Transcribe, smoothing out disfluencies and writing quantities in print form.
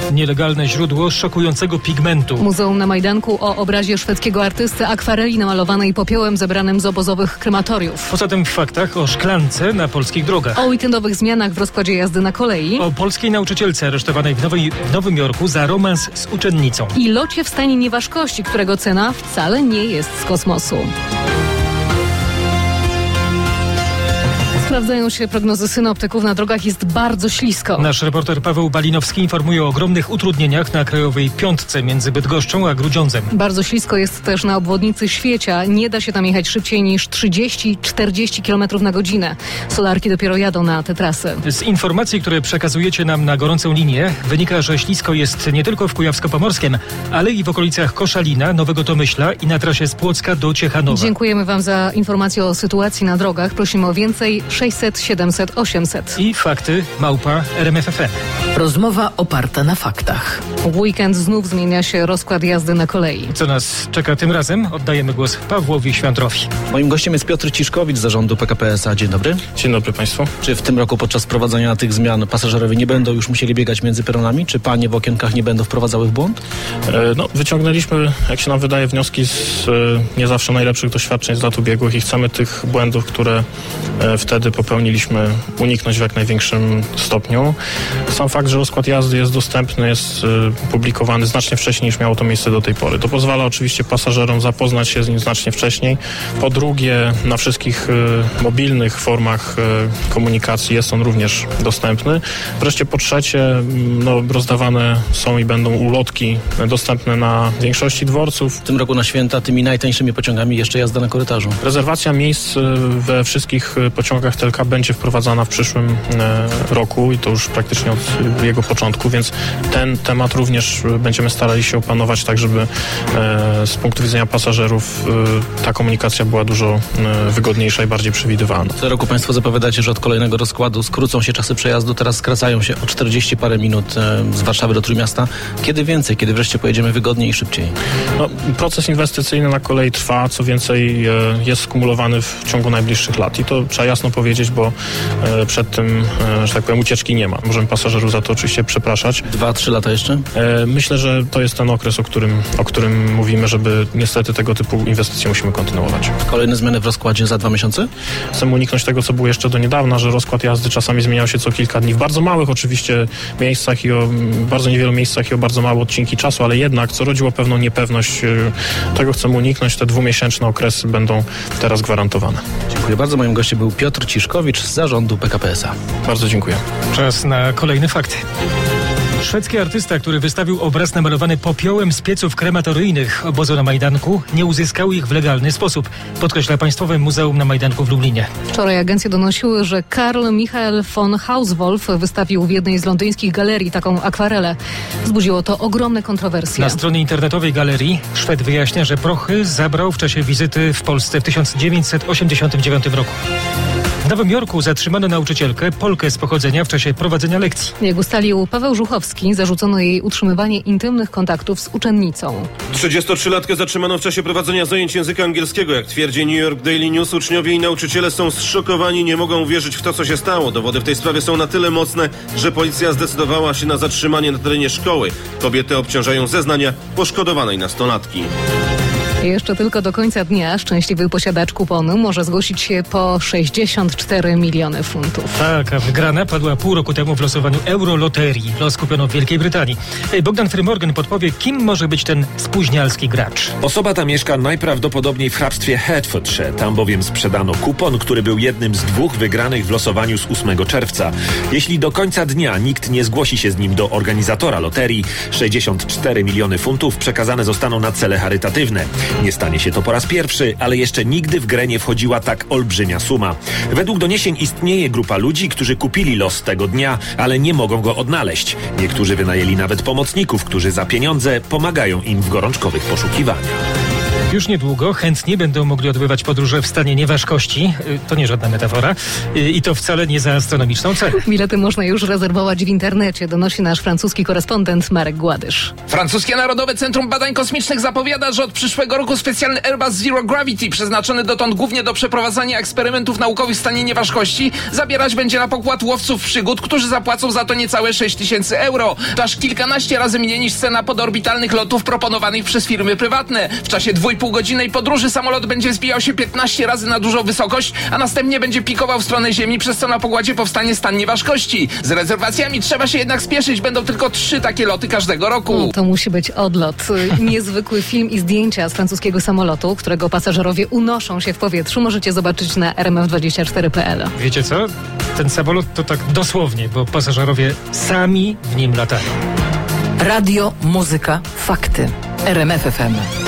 Nielegalne źródło szokującego pigmentu. Muzeum na Majdanku o obrazie szwedzkiego artysty akwareli namalowanej popiołem zebranym z obozowych krematoriów. Poza tym w faktach o szklance na polskich drogach. O weekendowych zmianach w rozkładzie jazdy na kolei. O polskiej nauczycielce aresztowanej w Nowym Jorku za romans z uczennicą. I locie w stanie nieważkości, którego cena wcale nie jest z kosmosu. Sprawdzają się prognozy synoptyków. Na drogach jest bardzo ślisko. Nasz reporter Paweł Balinowski informuje o ogromnych utrudnieniach na krajowej piątce między Bydgoszczą a Grudziądzem. Bardzo ślisko jest też na obwodnicy Świecia. Nie da się tam jechać szybciej niż 30-40 km na godzinę. Solarki dopiero jadą na te trasy. Z informacji, które przekazujecie nam na gorącą linię, wynika, że ślisko jest nie tylko w Kujawsko-Pomorskiem, ale i w okolicach Koszalina, Nowego Tomyśla i na trasie z Płocka do Ciechanowa. Dziękujemy Wam za informacje o sytuacji na drogach. Prosimy o więcej. 600 700 800. I fakty @RMFFM. Rozmowa oparta na faktach. W weekend znów zmienia się rozkład jazdy na kolei. Co nas czeka tym razem? Oddajemy głos Pawłowi Świątrowi. Moim gościem jest Piotr Ciszkowicz z zarządu PKP SA. Dzień dobry. Dzień dobry Państwu. Czy w tym roku podczas wprowadzania tych zmian pasażerowie nie będą już musieli biegać między peronami? Czy panie w okienkach nie będą wprowadzały w błąd? Wyciągnęliśmy, jak się nam wydaje, wnioski z nie zawsze najlepszych doświadczeń z lat ubiegłych i chcemy tych błędów, które wtedy popełniliśmy, uniknąć w jak największym stopniu. Sam fakt, że rozkład jazdy jest dostępny, jest publikowany znacznie wcześniej niż miało to miejsce do tej pory. To pozwala oczywiście pasażerom zapoznać się z nim znacznie wcześniej. Po drugie, na wszystkich mobilnych formach komunikacji jest on również dostępny. Wreszcie po trzecie, rozdawane są i będą ulotki dostępne na większości dworców. W tym roku na święta tymi najtańszymi pociągami jeszcze jazda na korytarzu. Rezerwacja miejsc we wszystkich pociągach TLK będzie wprowadzana w przyszłym roku i to już praktycznie od jego początku, więc ten temat również będziemy starali się opanować tak, żeby z punktu widzenia pasażerów ta komunikacja była dużo wygodniejsza i bardziej przewidywalna. Co roku Państwo zapowiadacie, że od kolejnego rozkładu skrócą się czasy przejazdu, teraz skracają się o 40 parę minut z Warszawy do Trójmiasta. Kiedy więcej? Kiedy wreszcie pojedziemy wygodniej i szybciej? Proces inwestycyjny na kolei trwa, co więcej jest skumulowany w ciągu najbliższych lat i to trzeba jasno powiedzieć, bo przed tym, że tak powiem, ucieczki nie ma. Możemy pasażerów za to oczywiście przepraszać. 2-3 lata jeszcze? Myślę, że to jest ten okres, o którym mówimy, żeby niestety tego typu inwestycje musimy kontynuować. Kolejne zmiany w rozkładzie za 2 miesiące? Chcemy uniknąć tego, co było jeszcze do niedawna, że rozkład jazdy czasami zmieniał się co kilka dni w bardzo małych oczywiście miejscach i o bardzo niewielu miejscach i o bardzo małe odcinki czasu, ale jednak, co rodziło pewną niepewność, tego chcemy uniknąć. Te 2-miesięczne okresy będą teraz gwarantowane. Dziękuję bardzo. Moim gościem był Piotr Ciszkowicz z zarządu PKP SA. Bardzo dziękuję. Czas na kolejne fakty. Szwedzki artysta, który wystawił obraz namalowany popiołem z pieców krematoryjnych obozu na Majdanku, nie uzyskał ich w legalny sposób, podkreśla Państwowe Muzeum na Majdanku w Lublinie. Wczoraj agencje donosiły, że Karl Michael von Hauswolf wystawił w jednej z londyńskich galerii taką akwarelę. Wzbudziło to ogromne kontrowersje. Na stronie internetowej galerii Szwed wyjaśnia, że prochy zabrał w czasie wizyty w Polsce w 1989 roku. W Nowym Jorku zatrzymano nauczycielkę, Polkę z pochodzenia, w czasie prowadzenia lekcji. Jak ustalił Paweł Żuchowski, zarzucono jej utrzymywanie intymnych kontaktów z uczennicą. 33-latkę zatrzymano w czasie prowadzenia zajęć języka angielskiego. Jak twierdzi New York Daily News, uczniowie i nauczyciele są zszokowani, nie mogą wierzyć w to, co się stało. Dowody w tej sprawie są na tyle mocne, że policja zdecydowała się na zatrzymanie na terenie szkoły. Kobiety obciążają zeznania poszkodowanej nastolatki. Jeszcze tylko do końca dnia szczęśliwy posiadacz kuponu może zgłosić się po 64 miliony funtów. Tak, a wygrana padła pół roku temu w losowaniu Euroloterii. Los kupiono w Wielkiej Brytanii. Bogdan Frymorgan podpowie, kim może być ten spóźnialski gracz. Osoba ta mieszka najprawdopodobniej w hrabstwie Hertfordshire. Tam bowiem sprzedano kupon, który był jednym z 2 wygranych w losowaniu z 8 czerwca. Jeśli do końca dnia nikt nie zgłosi się z nim do organizatora loterii, 64 miliony funtów przekazane zostaną na cele charytatywne. Nie stanie się to po raz pierwszy, ale jeszcze nigdy w grę nie wchodziła tak olbrzymia suma. Według doniesień istnieje grupa ludzi, którzy kupili los tego dnia, ale nie mogą go odnaleźć. Niektórzy wynajęli nawet pomocników, którzy za pieniądze pomagają im w gorączkowych poszukiwaniach. Już niedługo chętnie będą mogli odbywać podróże w stanie nieważkości. To nie żadna metafora. I to wcale nie za astronomiczną cenę. Bilety można już rezerwować w internecie, donosi nasz francuski korespondent Marek Gładysz. Francuskie Narodowe Centrum Badań Kosmicznych zapowiada, że od przyszłego roku specjalny Airbus Zero Gravity, przeznaczony dotąd głównie do przeprowadzania eksperymentów naukowych w stanie nieważkości, zabierać będzie na pokład łowców przygód, którzy zapłacą za to niecałe 6 000 euro. To aż kilkanaście razy mniej niż cena podorbitalnych lotów proponowanych przez firmy prywatne. W czasie 2,5-godzinnej podróży samolot będzie zbijał się 15 razy na dużą wysokość, a następnie będzie pikował w stronę Ziemi, przez co na pokładzie powstanie stan nieważkości. Z rezerwacjami trzeba się jednak spieszyć, będą tylko 3 takie loty każdego roku. To musi być odlot. Niezwykły film i zdjęcia z francuskiego samolotu, którego pasażerowie unoszą się w powietrzu, możecie zobaczyć na rmf24.pl. Wiecie co? Ten samolot to tak dosłownie, bo pasażerowie sami w nim latają. Radio, muzyka, fakty. RMF FM.